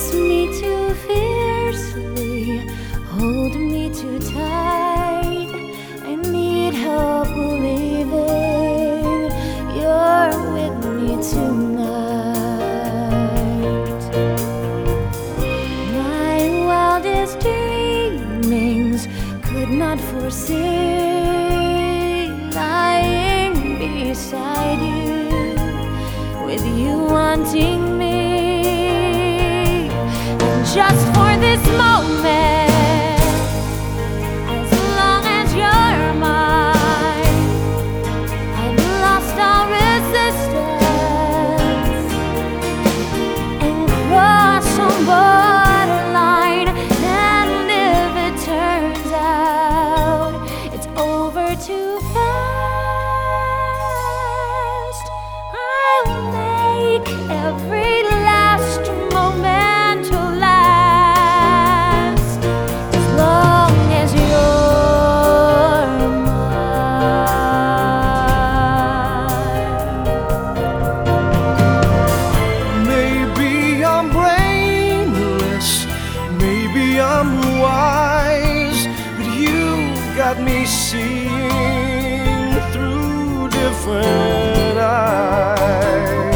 kiss me too fiercely, hold me too tight. I need help believing you're with me tonight. My wildest dreamings could not foresee lying beside you, with you wanting me. And just for this moment, as long as you're mine, I've lost all resistance and crossed some borderline. And if it turns out it's over too fast, I'll make every last moment to last, as long as you're mine. Maybe I'm brainless, maybe I'm wise, but you got me seeing through different eyes.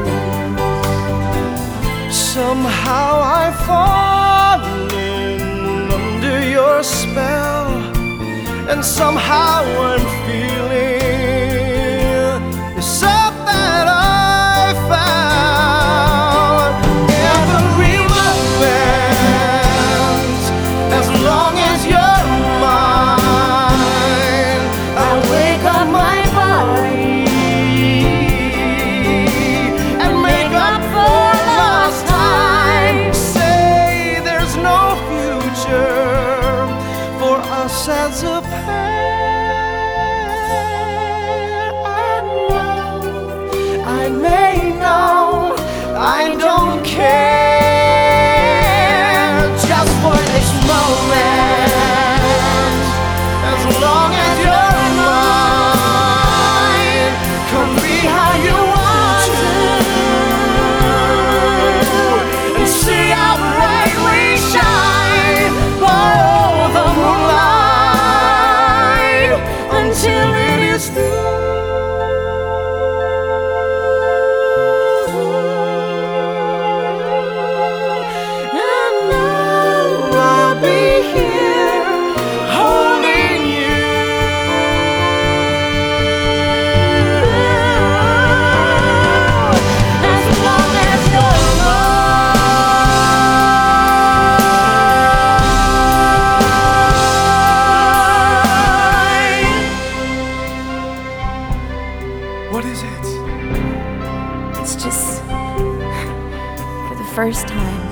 Somehow I've fallen under your spell, and somehow I'm feeling the stuff that I found. Every moment, as long as you're mine, I wake up my body and make up for lost time. Say there's no future for us as a pair. I may know, I don't care. Just for this moment, as long as you're mine, come be how you want to, and see how bright we shine. Borrow the moonlight until it is through. And now I'll be here holding you, as long as you're mine. What is it? It's just, for the first time,